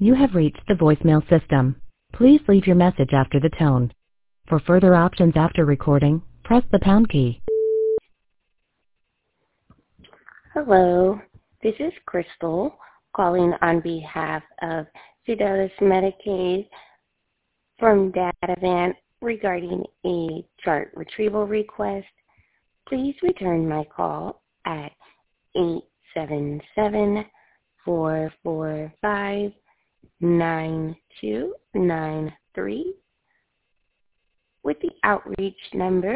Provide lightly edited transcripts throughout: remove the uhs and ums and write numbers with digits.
You have reached the voicemail system. Please leave your message after the tone. For further options after recording, press the pound key. Hello, this is Crystal calling on behalf of Fidelis Medicaid from Datavant regarding a chart retrieval request. Please return my call at 877-445-9293 with the outreach number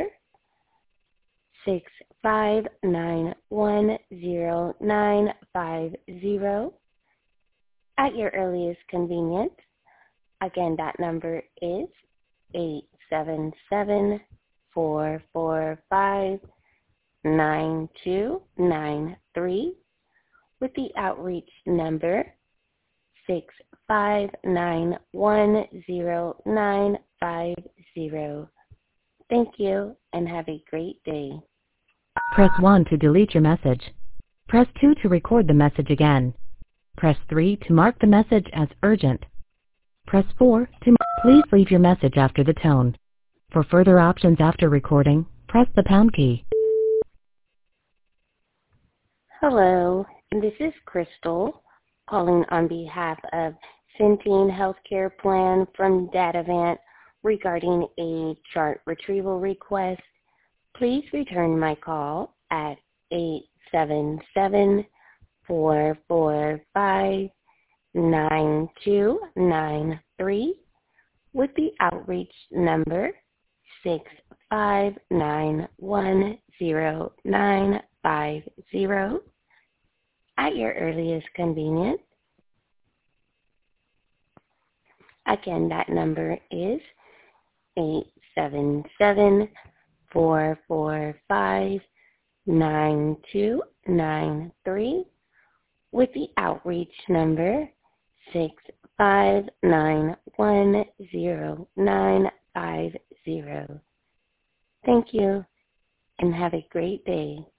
6591090 at your earliest convenience. Again, that number is 877-445-9293 with the outreach number 6591090. Thank you and have a great day. Press 1 to delete your message. Press 2 to record the message again. Press 3 to mark the message as urgent. Press 4 to... Please leave your message after the tone. For further options after recording, press the pound key. Hello, this is Crystal calling on behalf of Centene Healthcare Plan from Datavant regarding a chart retrieval request. Please return my call at 877-445-9293 with the outreach number 6591090 at your earliest convenience. Again, that number is 877-445-9293 with the outreach number 6591090. Thank you and have a great day.